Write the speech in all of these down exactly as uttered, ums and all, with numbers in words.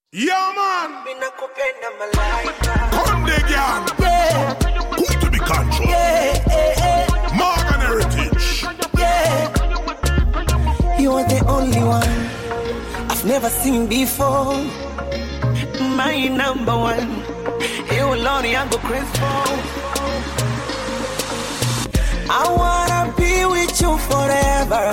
Yeah, man. Ninakupenda malaika. Conde gang. Yeah. Who to be control? Yeah, yeah, yeah. Morgan Heritage. Yeah. You are the only one I've never seen before. My number one. You alone, I go crazy for. I wanna be with you forever.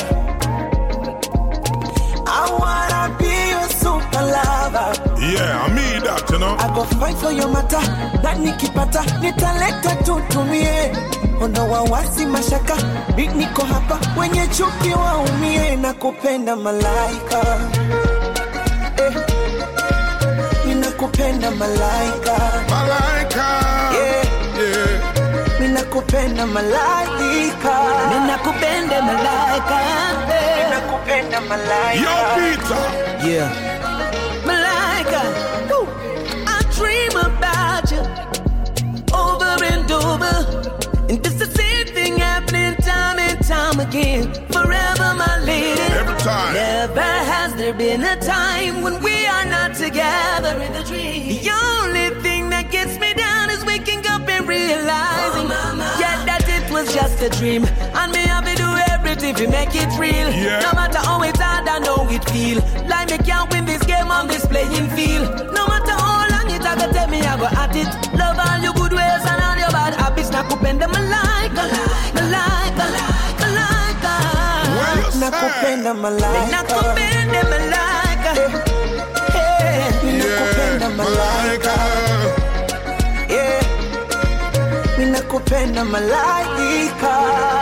I wanna be your super lover. Yeah, I mean that, you know. I go fight for your matter. Na nikipata nitaleta tu tumie. Ono wawasi mashaka, big niko hapa. Wenye chuki waumie. Nakupenda malaika. Eh. Ninakupenda malaika. Malaika. Yeah. Yeah. Ninakupenda malaika. Ninakupenda malaika. Ninakupenda malaika. Yo, Peter. Yeah. Malaika. Woo. I dream about you over and over. And this is the same thing happening time and time again. Forever, my lady. Every time. Never has there been a time when we are not together in the dream. The only thing that gets me down is waking up and realizing, oh, yeah, that it was just a dream. And me have to do everything to make it real. Yeah. No matter how it's hard, I know it feel like me can't win this game on this playing field. No matter how long it I go tell me I go at it. Love all your good ways and all your bad habits. Nakupenda malaika, malaika, malaika. Nakupenda malaika. Nakupenda malaika. Ninakupenda malaika. Yeah. Ninakupenda malaika.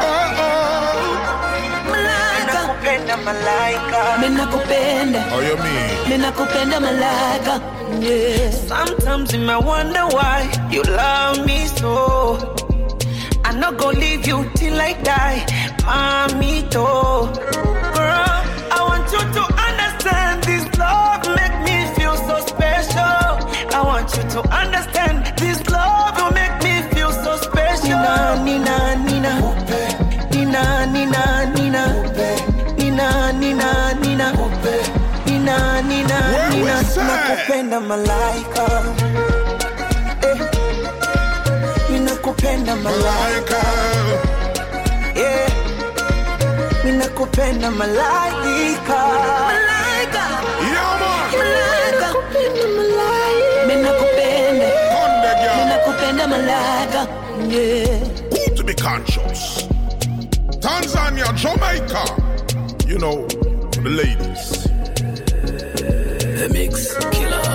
Ninakupenda malaika. Ninakupenda. How you mean? Ninakupenda malaika. Yeah. Sometimes I wonder why you love me so. I'm not gonna leave you till I die, mamito. Girl, I want you to understand this love make me feel so special. I want you to understand this love will make me feel so special. Nina, Nina, Nina, Nina, Nina, Nina, Nina, Nina, Nina, Nina, Nina, Nina. Nakupenda malaika. Ninakupenda malaika. Yeah. Ninakupenda malaika. Malaika. Yeah, man. Malaika. Ninakupenda malaika. Ninakupenda. Conde gang. Ninakupenda malaika. Yeah. Who to be conscious? Tanzania, Jamaica. You know, for the ladies. The Mix Killer.